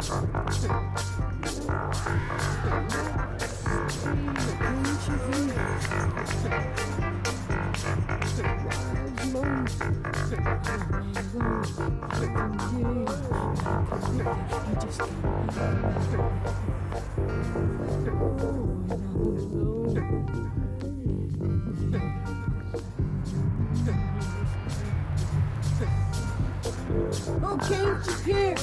Oh, can't you hear?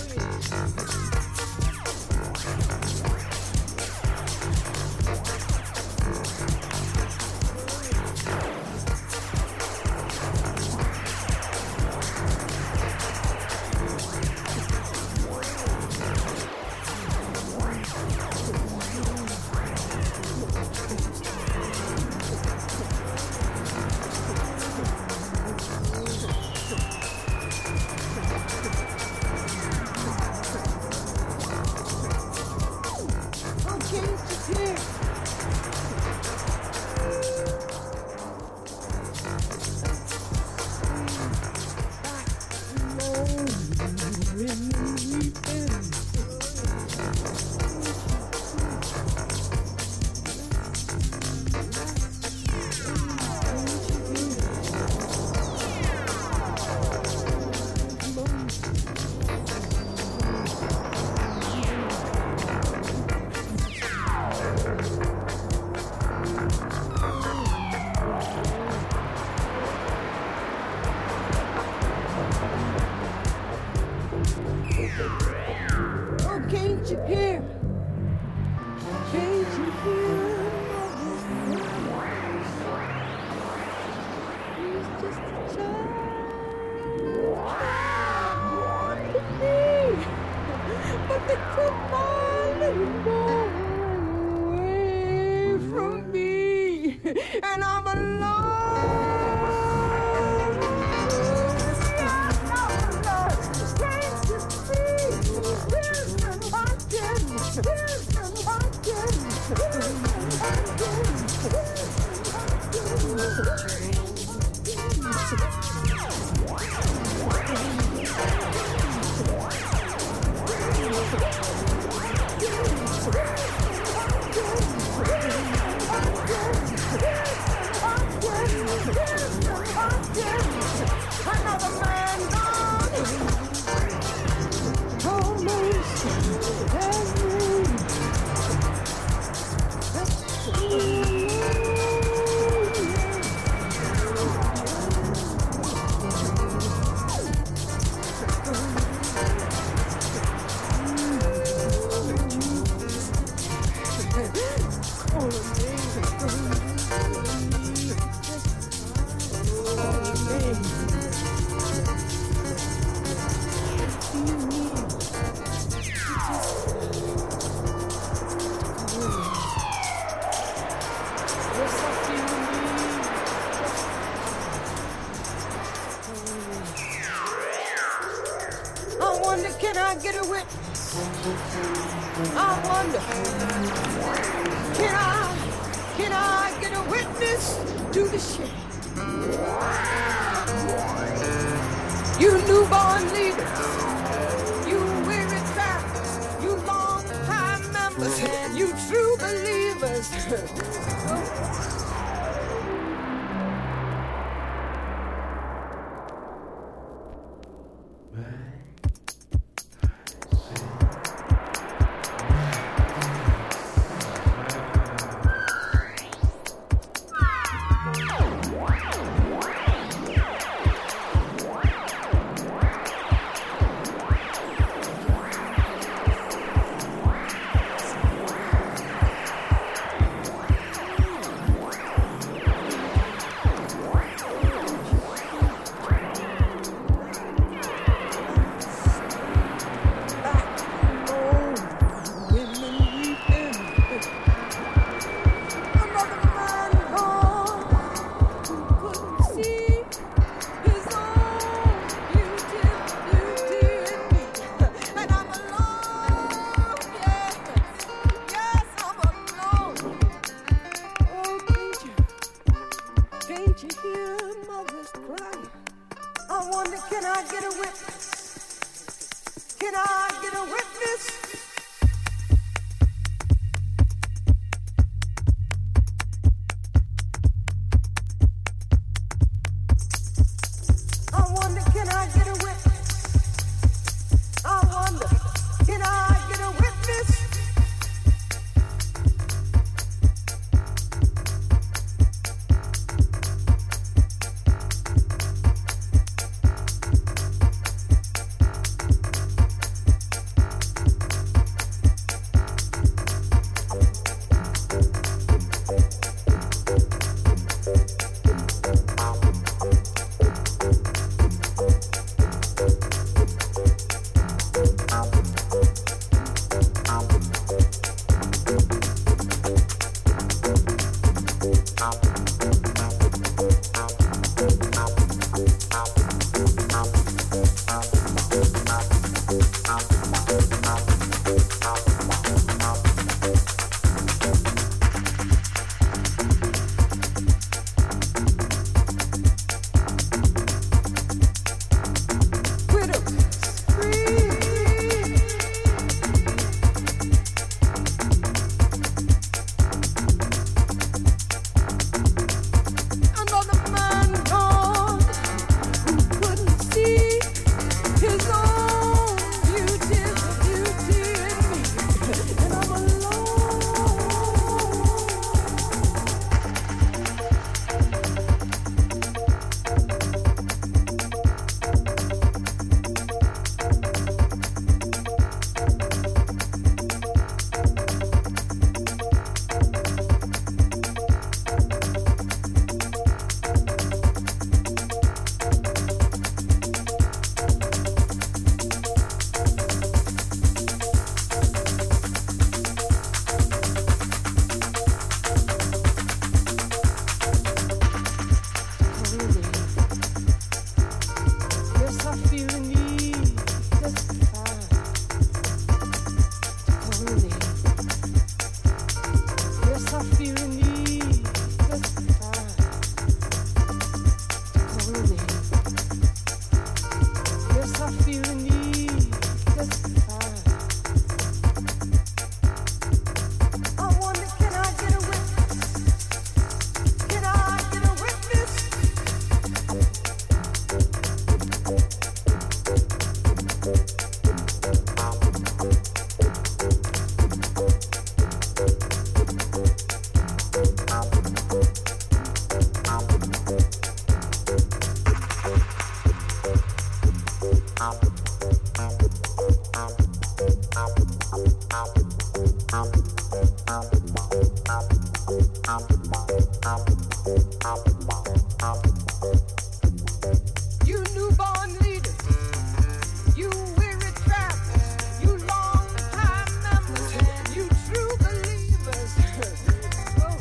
Can I get a witness? I wonder, can I get a witness to the shame? You newborn leaders, you weary travelers, you long time members, you true believers. You newborn leaders, you weary travelers, you long-time members, you true believers. Oh,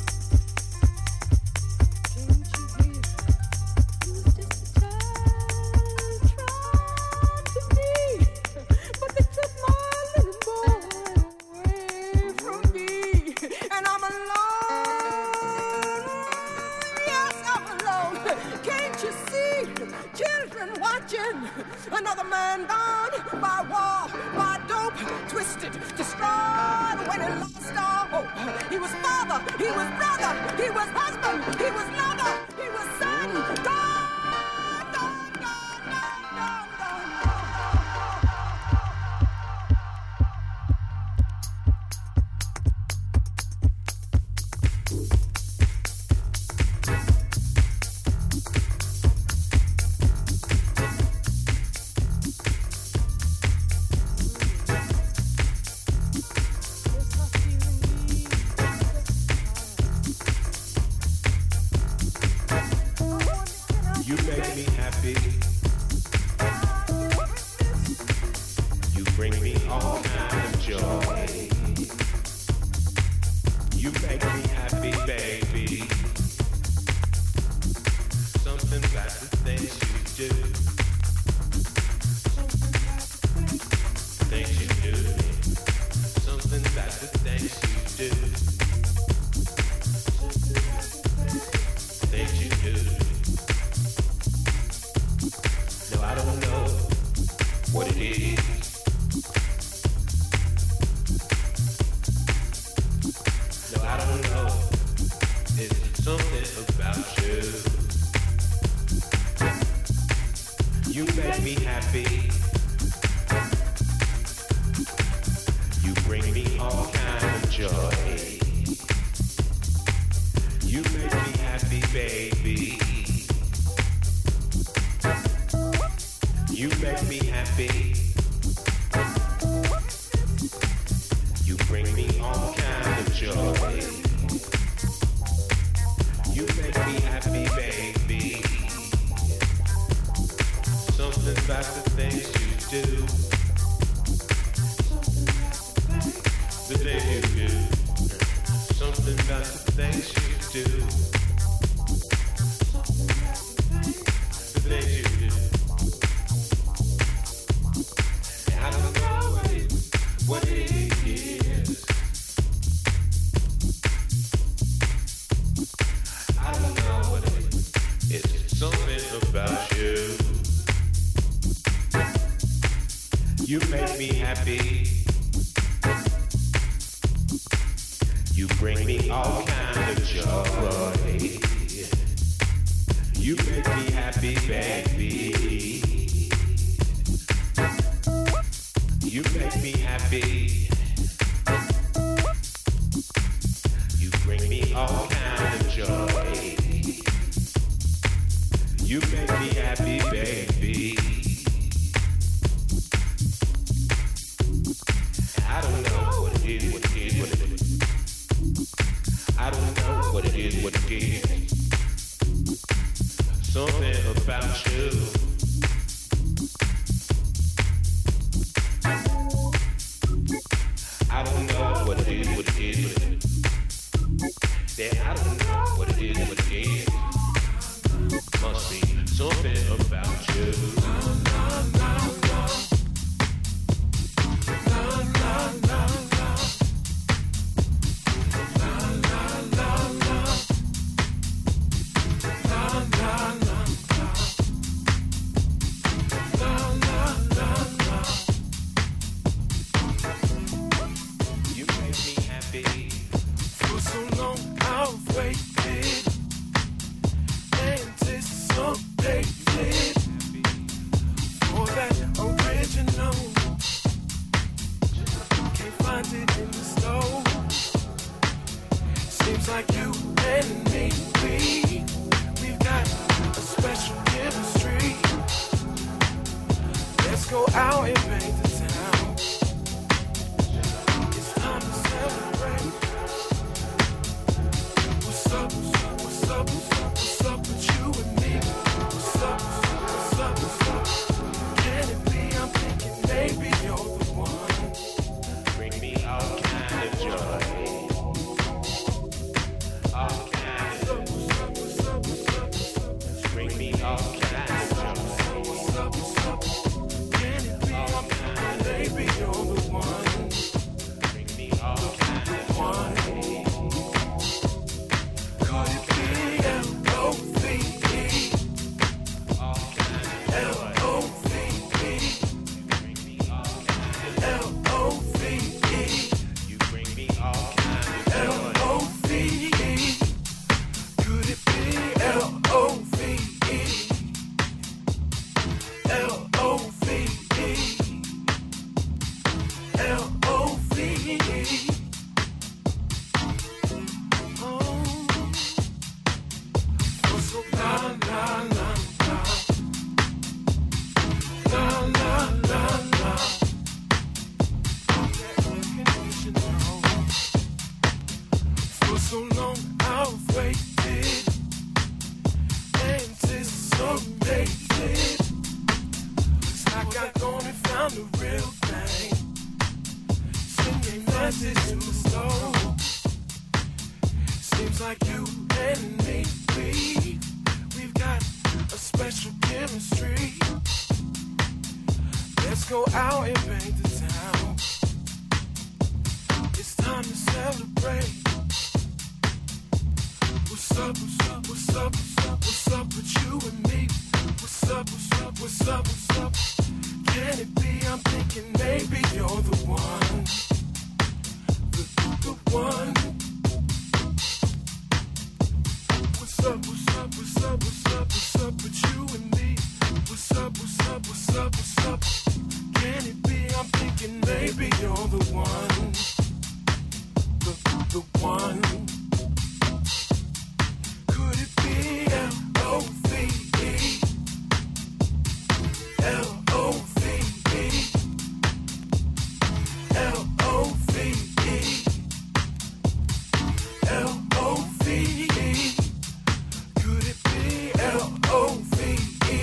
can't you hear? You're just a child trying to be, but they took my little boy away from me, and I'm alone. Yes, I'm alone. Can't you see children watching another man gone by war, by dope, twisted, destroyed when he lost all hope? He was father, he was brother, he was husband, he was lover, he was son. Gone, gone, gone, gone, gone, You make me happy. You bring me all kinds of joy. You make me happy, baby. Something about the things you do. Things you do to me. Something about the things you do. Things you do to me. No, I don't know what it is. No, I don't know. It's something about you. You make me happy. You bring me all kinds of joy. You make me happy, baby. You make me happy. You bring me all kinds of joy. You make me happy, baby. Something about the things you do. The things you do. Something about the things you do. The things you do. I don't know what it is. I don't know what it is. It's something about you. You make me happy. You bring me all kinds of joy. You make me happy, baby. You make me happy. You bring me all kinds of joy. You make me happy, baby. I don't know what it is, what it is, what it is. I don't know what it is, what it is. Something about you. I don't know what it is, what it is, what it is. Yeah, I don't know what it is, what it is. Must be something about you. You make me happy. For so long I've waited, anticipated for that original. Can't find it in the store. Seems like you and me, we've got a special chemistry. Let's go out and paint the town. rises too slow. Seems like you and me, we've got a special chemistry. Let's go out and paint the town. It's time to celebrate. What's up, what's up, what's up, what's up, what's up with you and me? What's up, what's up, what's up, what's up? Can it be? I'm thinking maybe you're the one. The one. What's up, what's up, what's up, what's up, what's up with you and me? What's up, what's up, what's up, what's up? Can it be? I'm thinking maybe you're the one. The one. Could it be L-O-V-E? L-O-V-E. L-O-V-E. L-O-V-E. Could it be L-O-V-E?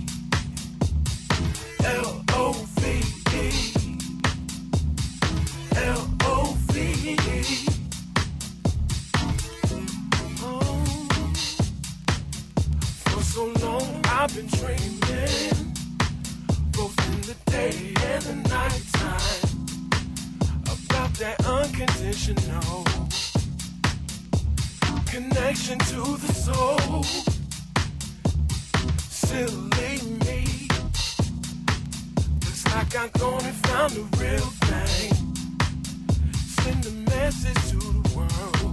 L-O-V-E. L-O-V-E. Oh, for so long I've been dreaming, both in the day and the nighttime, about that unconditional connection to the soul. Silly me, looks like I'm gone and found the real thing. Send a message to the world.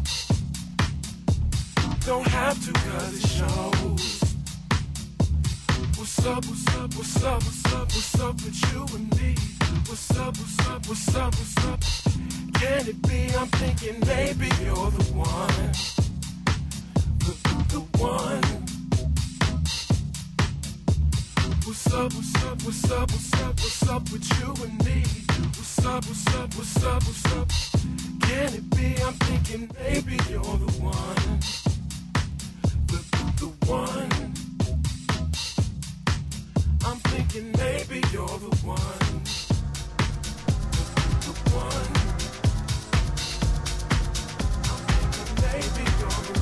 Don't have to, cause it shows. What's up, what's up, what's up, what's up, what's up with you and me? What's up, what's up, what's up, what's up? Can it be? I'm thinking maybe you're the one. The one. What's up, what's up, what's up, what's up, what's up with you and me? What's up, what's up, what's up, what's up? Can it be? I'm thinking maybe you're the one. The one. I'm thinking maybe you're the one. The one. I'm thinking maybe you're the one.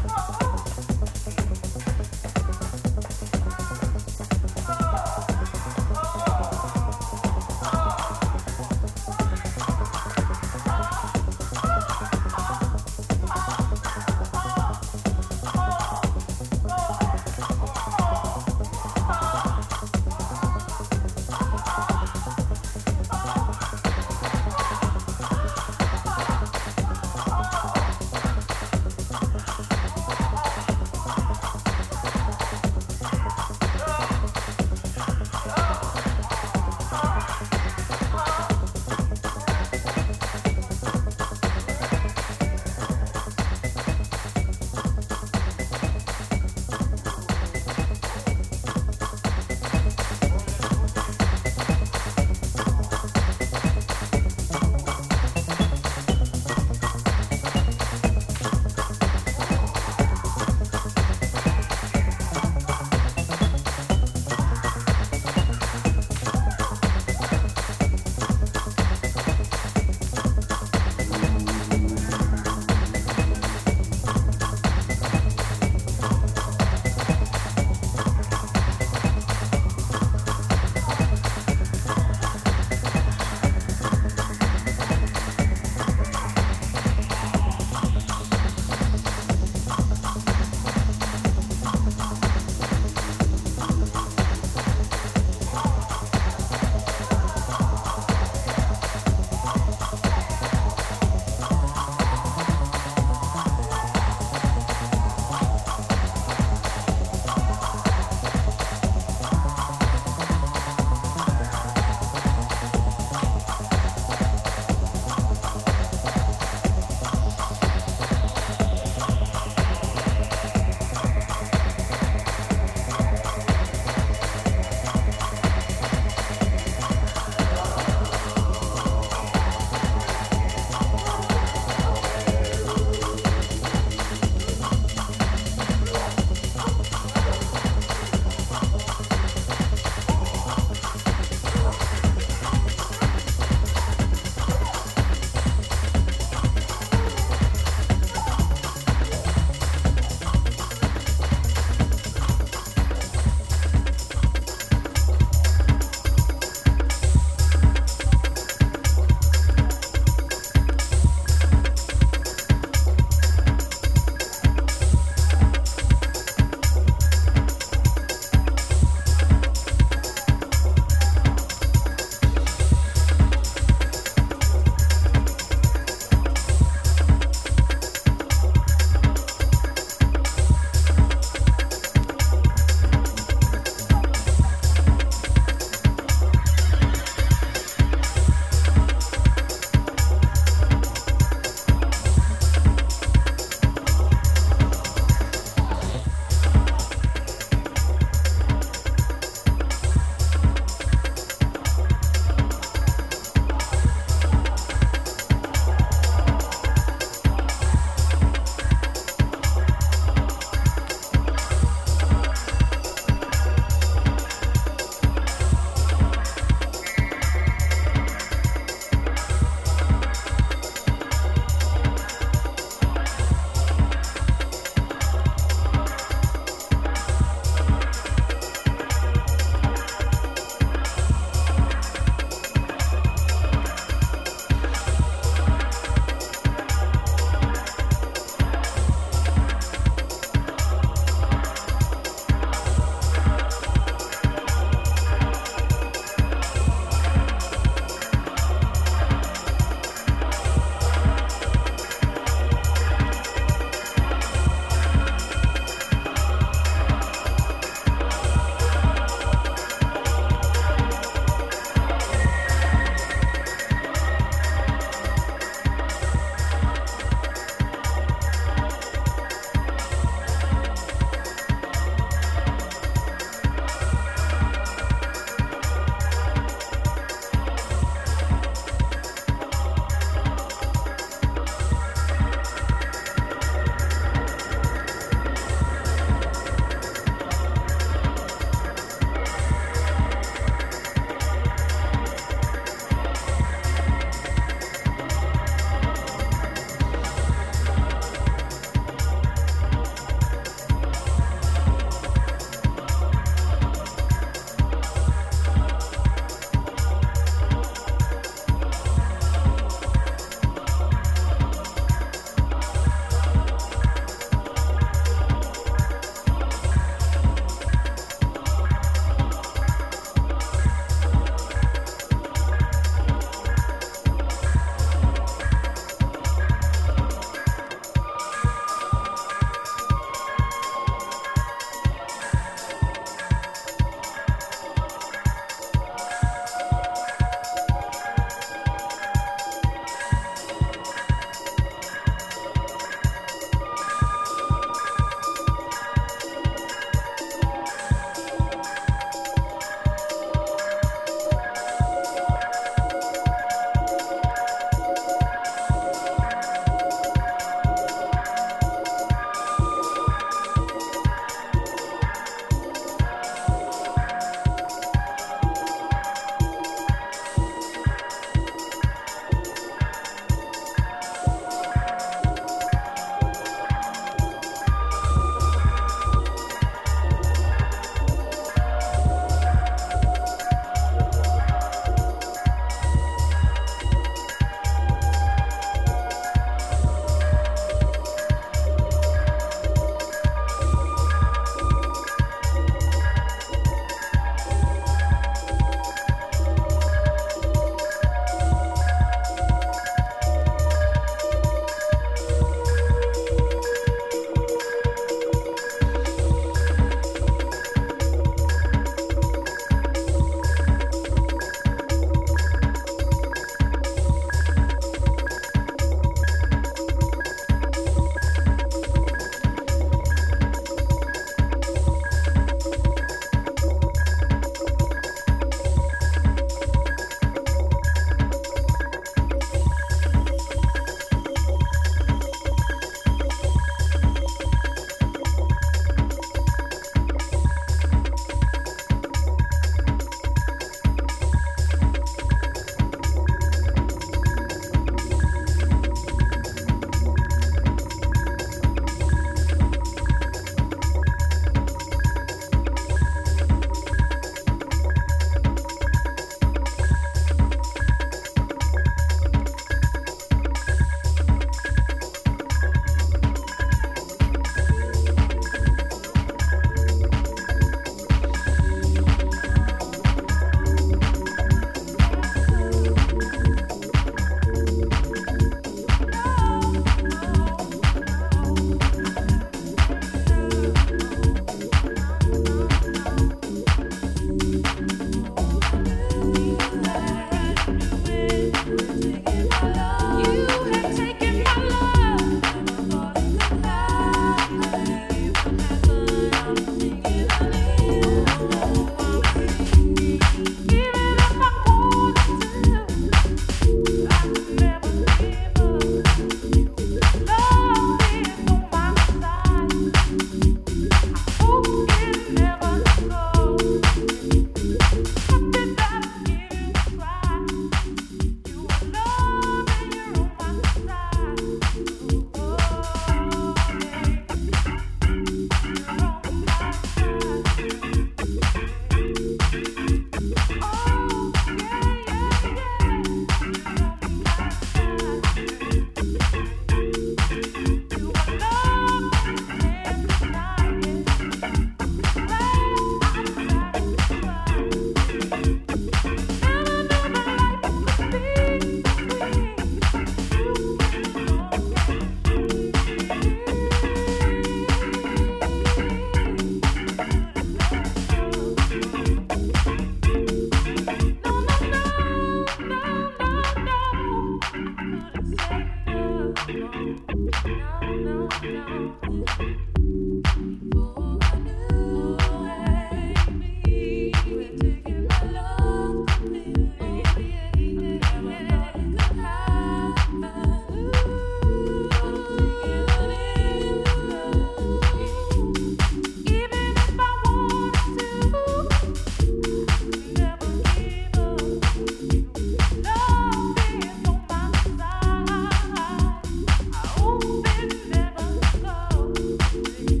Never go.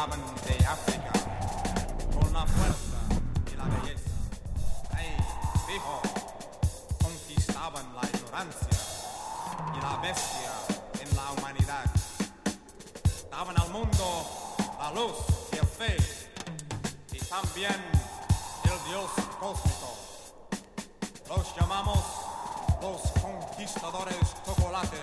llegaban de África con la fuerza y la belleza. Ahí, fijo, conquistaban la ignorancia y la bestia en la humanidad. Daban al mundo la luz y el fe, y también el Dios cósmico. Los llamamos los conquistadores chocolates.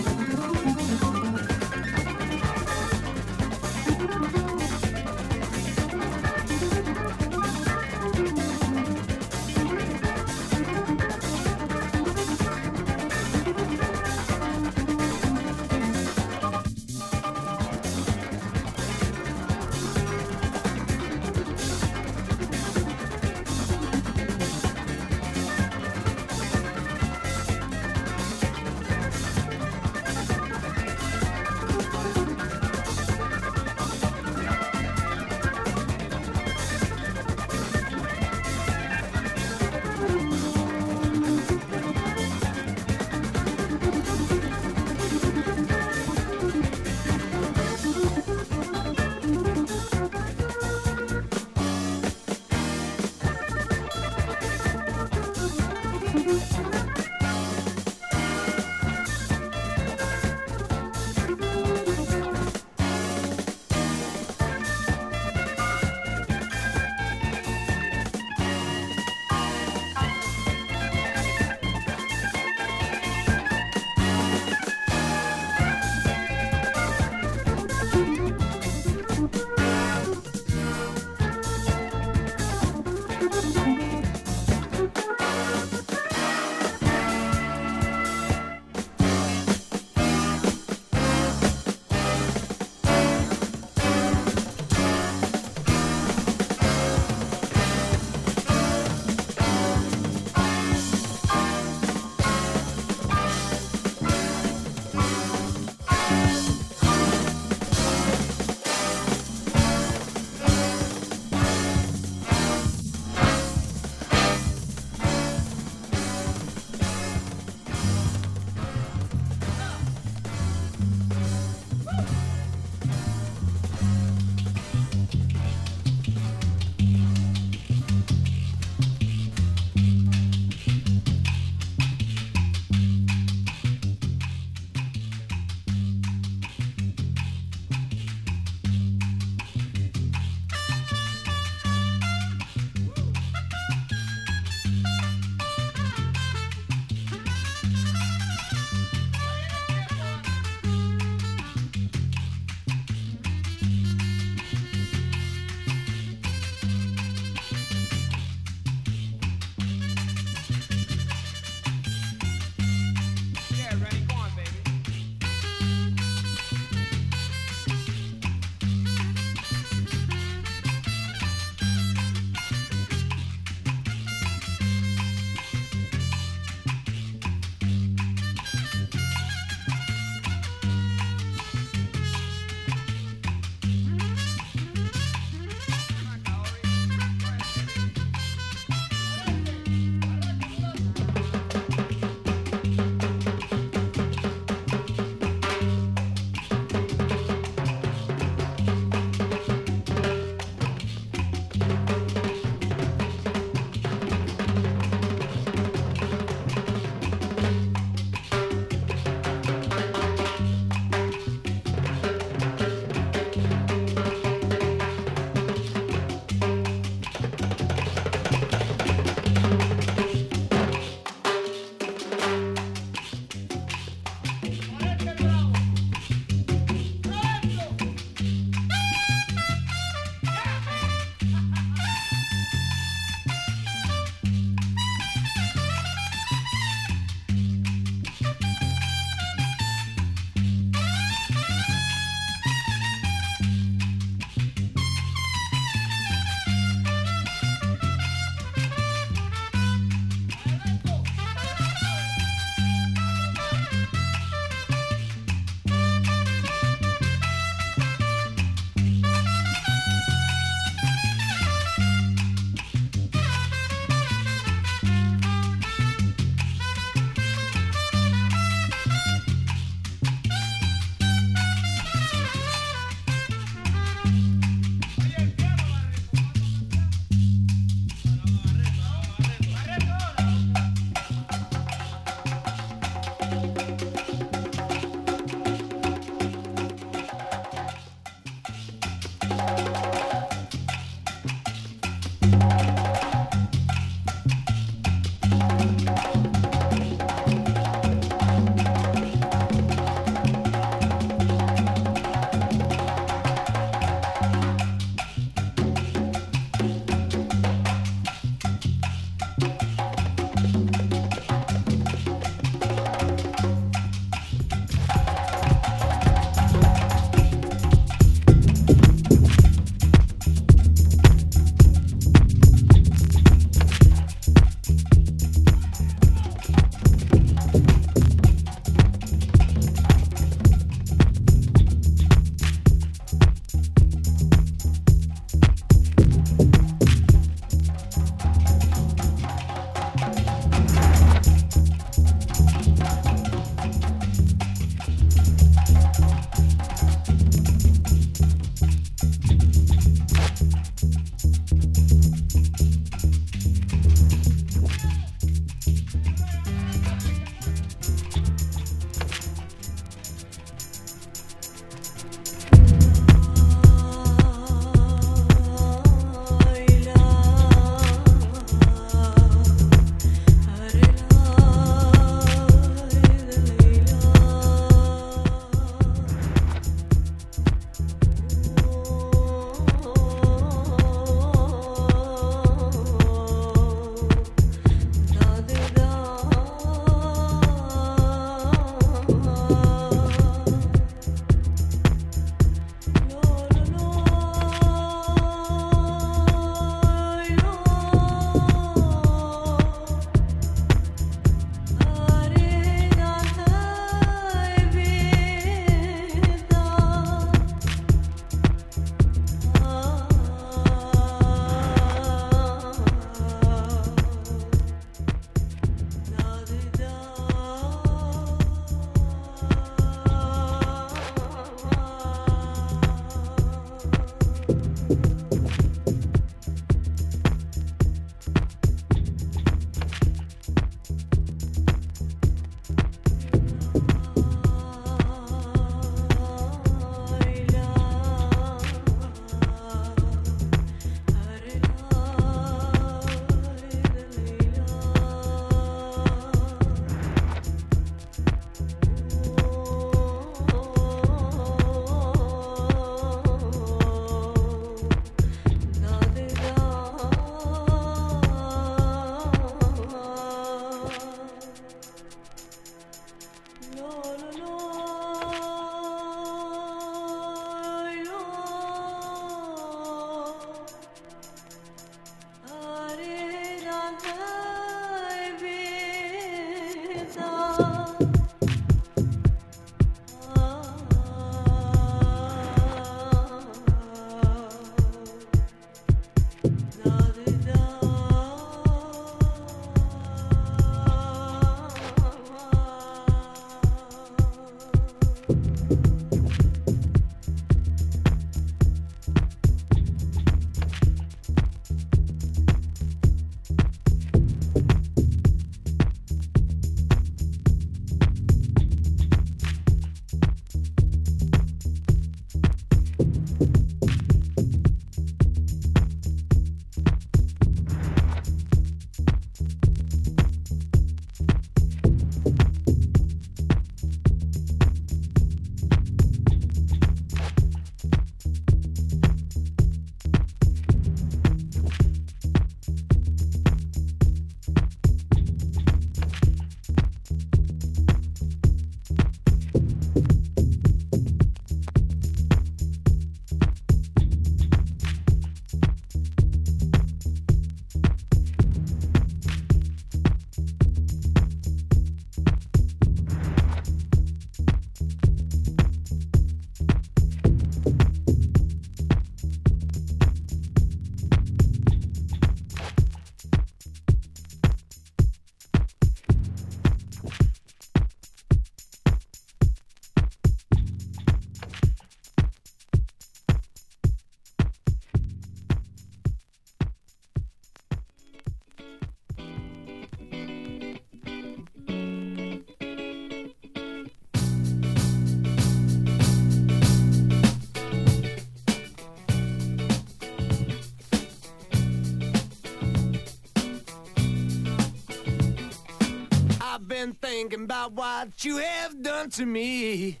been thinking about what you have done to me.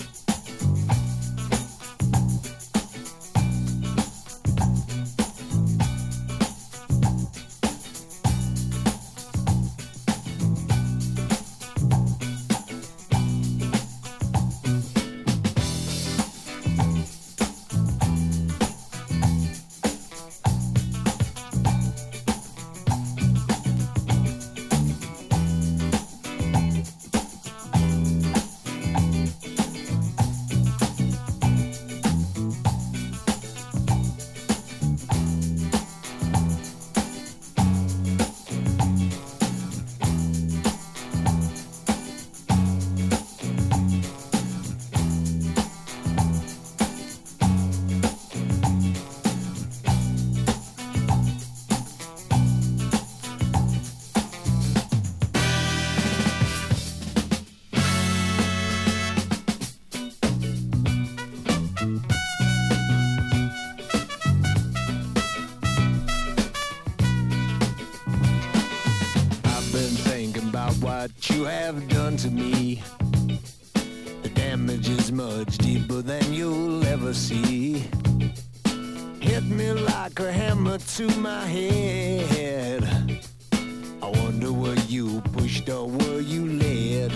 What you have done to me, the damage is much deeper than you'll ever see. Hit me like a hammer to my head. I wonder were you pushed or were you led?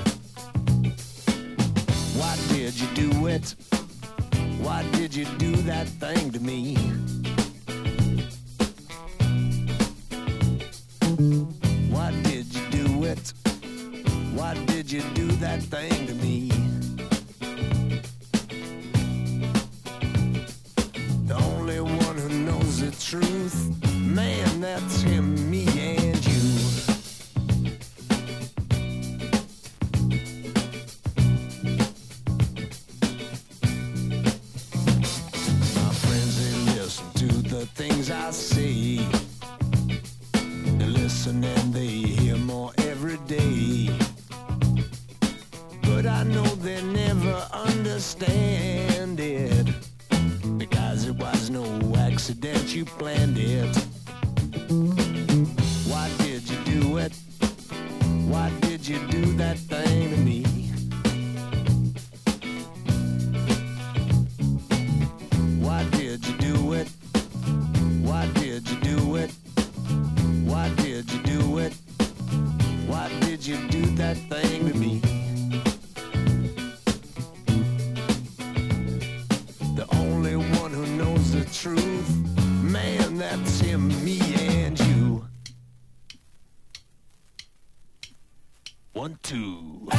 Why did you do it? Why did you do that thing to me? Why did you do it? Why did you do that thing to me? The only one who knows the truth, man, that's him, me and you. My friends, they listen to the things I say. They listen and they hear more every day. But I know they never understand it, because it was no accident, you planned it. Why did you do it? Why did you do that thing to me? Why did you do it? Why did you do it? Why did you do it? Why did you do that thing to me? Truth, man, that's him, me and you. 1, 2.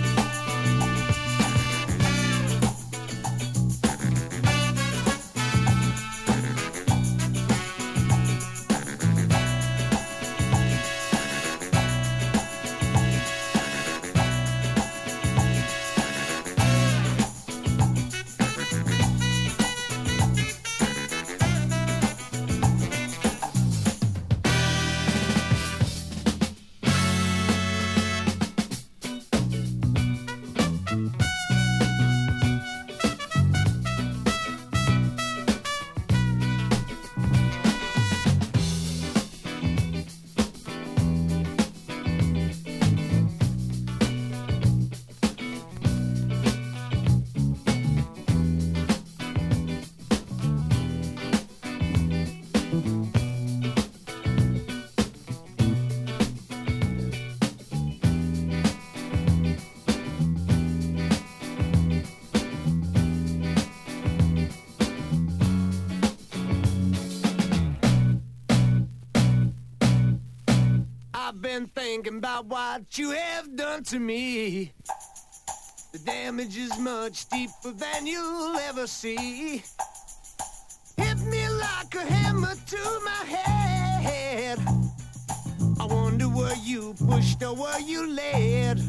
I've been thinking about what you have done to me. The damage is much deeper than you'll ever see. Hit me like a hammer to my head. I wonder were you pushed or were you led?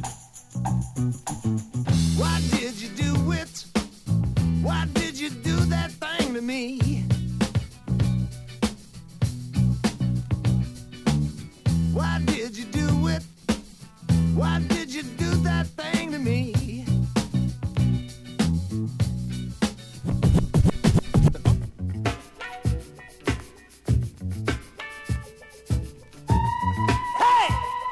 Why did you do it? Why did you do that thing to me? Why did you do it? Why did you do that thing to me? Hey!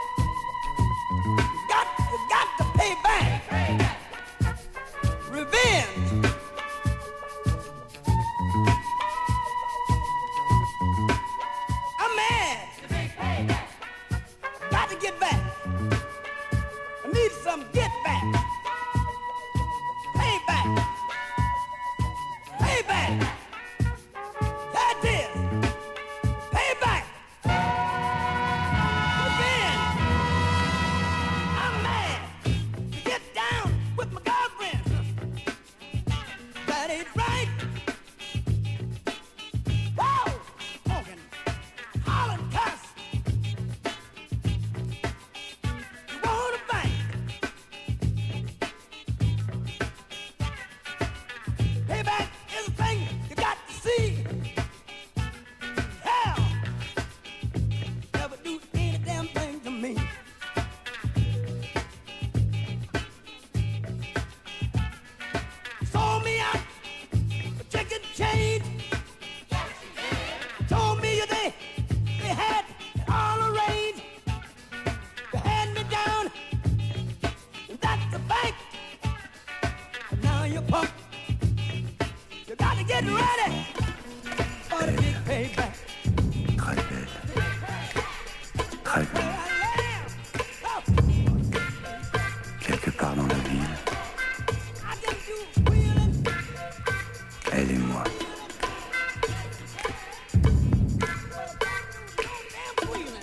You got to pay back. Revenge. I'm mad. Got to get back. I need some get back. Pay back. Pay back. That is. Pay back. Revenge. I'm mad. To get down with my girlfriend. That ain't right. Whoa! Talking. Hollering cuss. You wanna fight? Payback is a thing you got to see. Hell, never do any damn thing to me. Sold me out for chicken change. Told me they had it all arranged. You had me down, and that's a fact. And now you're pumped. You gotta get ready for the big payback. Très belle. Très belle. Quelque part dans la ville, I just do wheeling. elle et moi. Damn wheeling.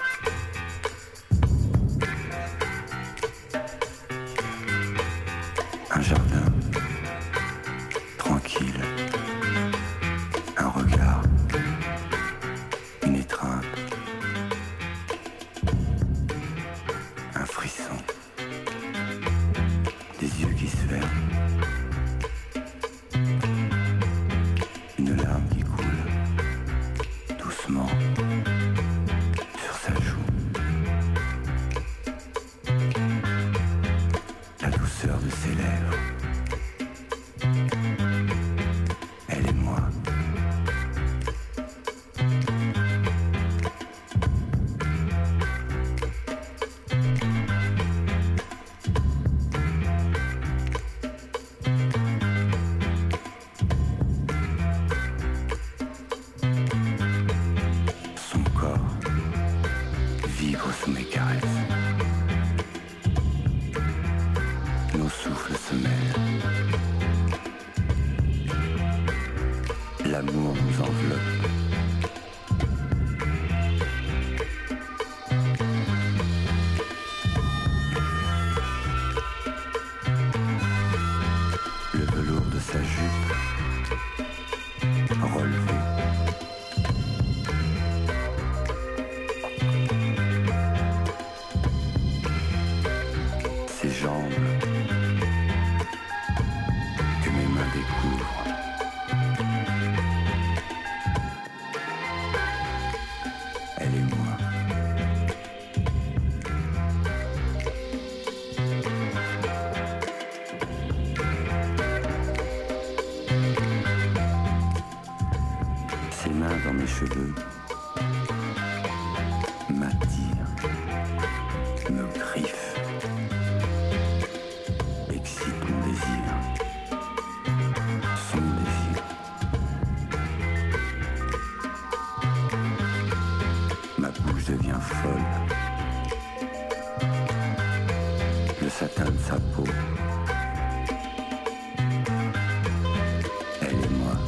Un jardin, tranquille, un regard, une étreinte, un frisson, des yeux qui se ferment, une larme qui coule doucement sur sa joue, la douceur de ses lèvres. Elle et moi. Son corps vibre sous mes caresses. Nos souffles se mêlent. L'amour nous enveloppe. me griffe, excite mon désir, son désir. Ma bouche devient folle, le satin de sa peau. Elle et moi.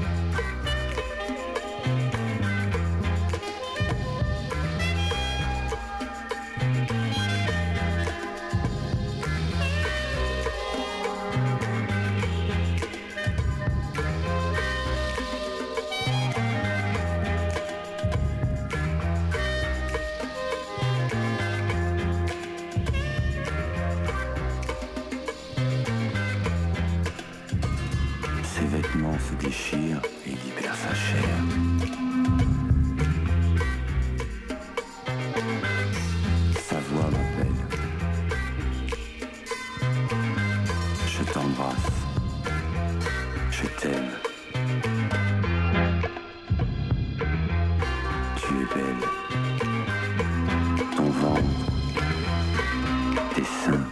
Ses vêtements se déchirent et libèrent sa chair. Sa voix m'appelle. Je t'embrasse. Je t'aime. Tu es belle. Ton ventre. Tes seins.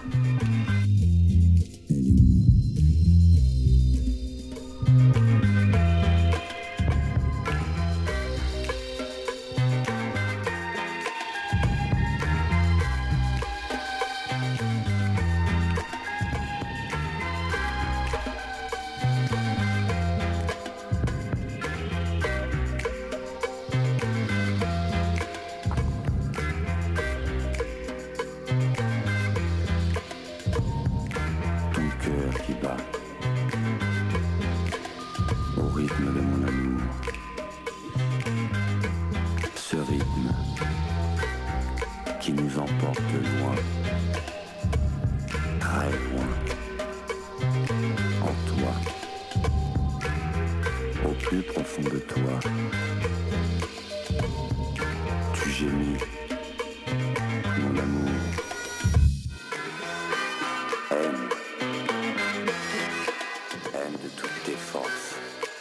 Ton cœur qui bat au rythme de mon amour. Ce rythme qui nous emporte loin, très loin, en toi, au plus profond de toi. Tu gémis, mon amour. Aime de toutes tes forces.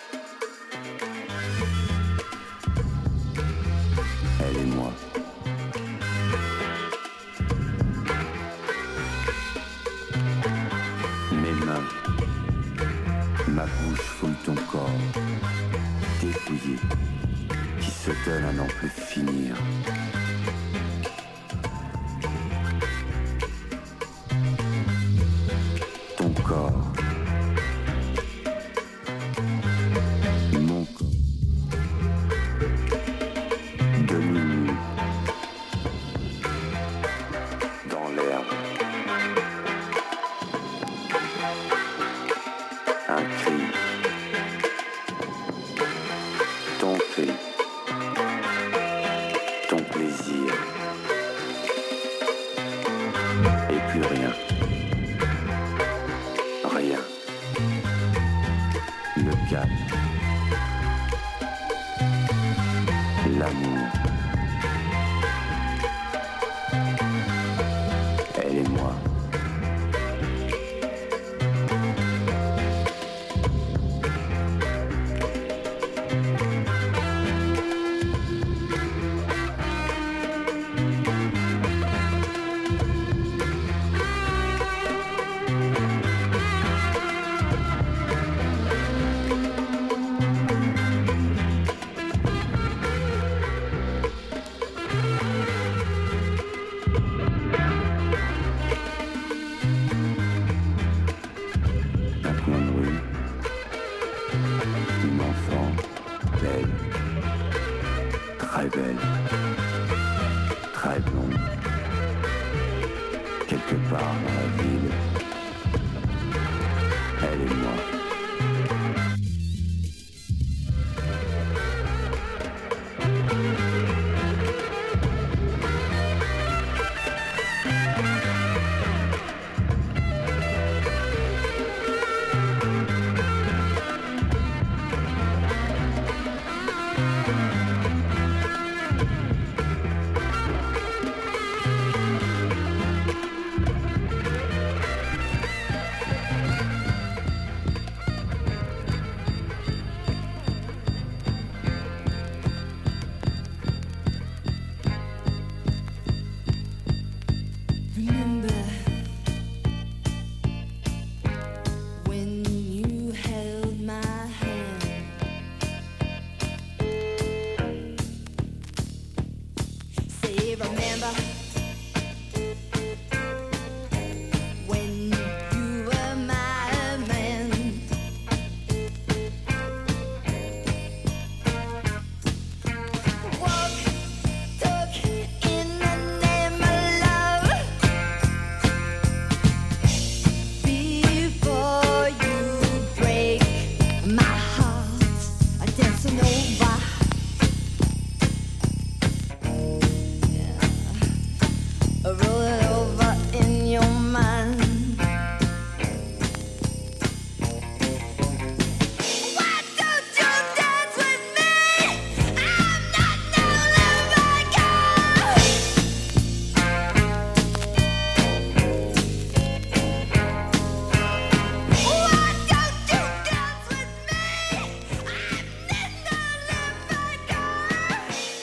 Elle et moi. Mes mains, ma bouche foule ton corps, dépouillé, qui se donne à n'en plus finir. Ton corps, mon corps, demi-nu, dans l'herbe, un cri, ton cri, ton cri. roll it over in your mind. Why don't you dance with me? I'm not no little girl. Why don't you dance with me? I'm not no little girl.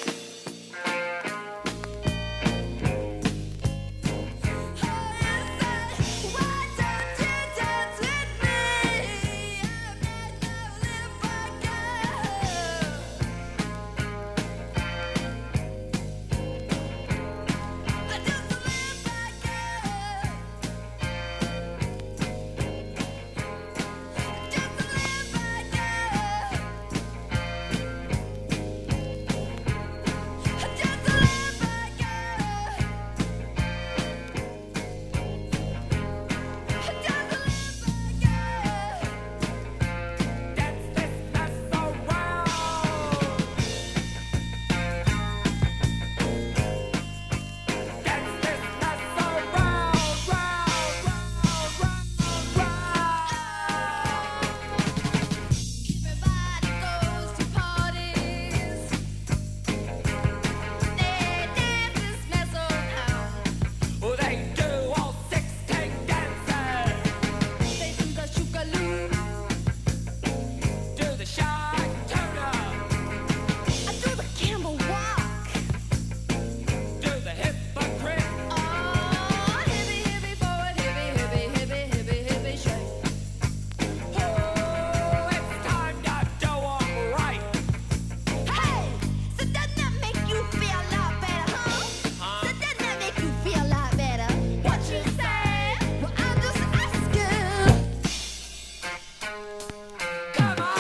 Everybody goes to parties. They dance this mess around. Oh, they do all 16 dances. They do the shookaloo. Do the shark tuna. I do the camel walk. Do the hypocrite. Oh, hippie, hippie forward, hippie, hippie, hippie, hippie, hippie shake. Oh, it's time to do 'em right. Hey, so doesn't that make you feel a lot better, huh? So doesn't that make you feel a lot better? What you say? Well, I'm just asking. Come on.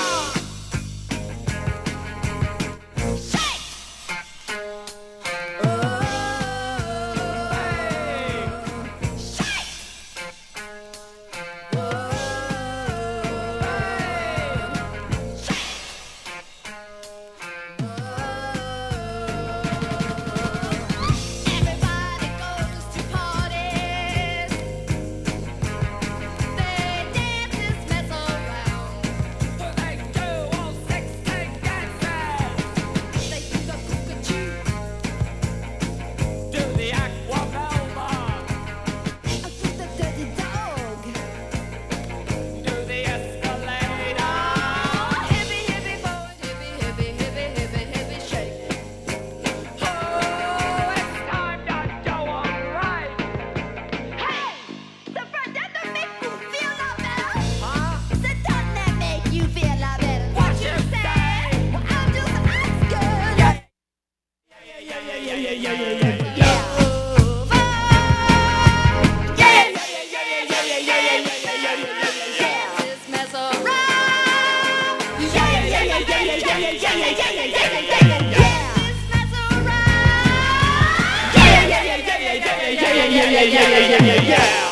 Shake. Everybody goes to parties. They dance this mess around. They do all 16 dances. They do the cuckoo. Do the aqua velva. I do the dirty dog. Do the escalator. Hippie, hippie forward, hippie, hippie, hippie, hippie, hippie shake. Oh, it's time to do 'em right. Hey, so Fred, doesn't that make you feel a lot better? Huh? So doesn't that make you feel a lot better? What you say? Well, I'm just asking. Yeah. This mess around. This mess around.